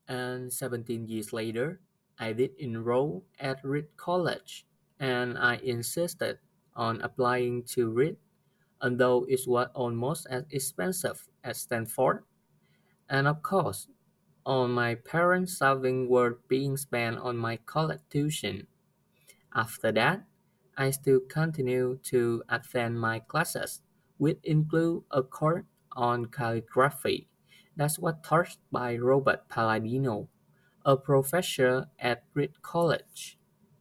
And 17 years later, I did enroll at Reed College, and I insisted on applying to Reed, although it was almost as expensive as Stanford. And of course, all my parents' savings were being spent on my college tuition. After that, I still continued to attend my classes, which include a course on calligraphy that was taught by Robert Palladino, a professor at Reed College.